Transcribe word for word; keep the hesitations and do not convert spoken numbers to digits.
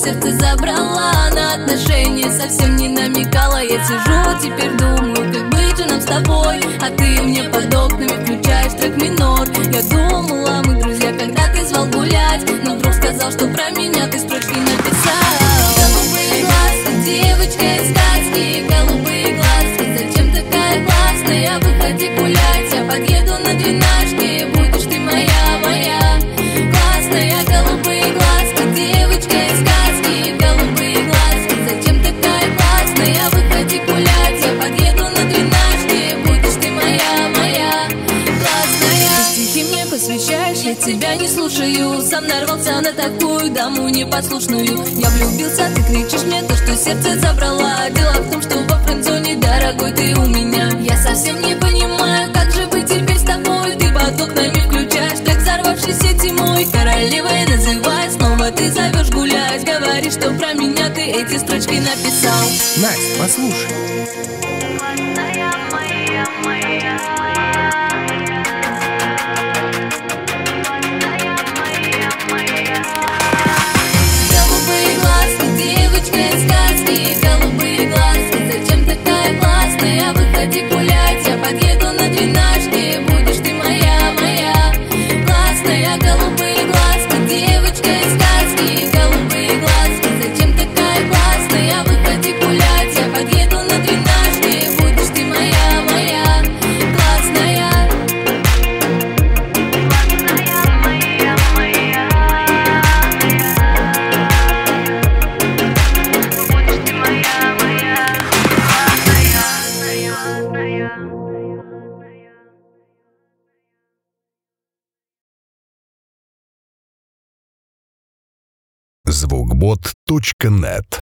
сердце забрала. На отношения совсем не намекала. Я сижу, теперь думаю, как быть же нам с тобой. А ты мне под окнами включаешь трек минор. Я думала, мы друзья, когда ты звал гулять, но вдруг сказал, что про меня ты строчки написал. Голубые глазки, девочка из сказки. Голубые глазки, зачем такая классная? Выходи гулять, я подъеду на двенашке. Будешь ты моя, моя классная. Голубые глазки, девочка из сказки. Голубые глазки, зачем такая классная? Выходи гулять, я подъеду на двенашке. Будешь ты моя, моя классная. Ты стихи мне посвящаешь, я тебя не слушаю. Сам нарвался на такую даму непослушную. Я влюбился, ты кричишь мне то, что сердце забрала. Дело в том, что во френдзоне, дорогой, ты у меня. Я совсем не понимаю, как же быть теперь с тобой. Ты под окнами включаешь трек взорвавшийся зимой. Королевой называй, снова ты зовешь гулять. Говоришь, что про меня ты эти строчки написал. Настя, послушай. Моя, моя, моя. Голубые глазки, девочка из сказки. Голубые глазки, зачем такая классная? Выходи гулять, я подъеду на двенашке. Будешь ты моя, моя классная. Голубые глазки, девочка из сказки. Голубые глазки, зачем такая классная? Выходи гулять, я подъеду на двенашке. Будешь ты моя, моя классная. Классная, моя, моя. звукбот точка нет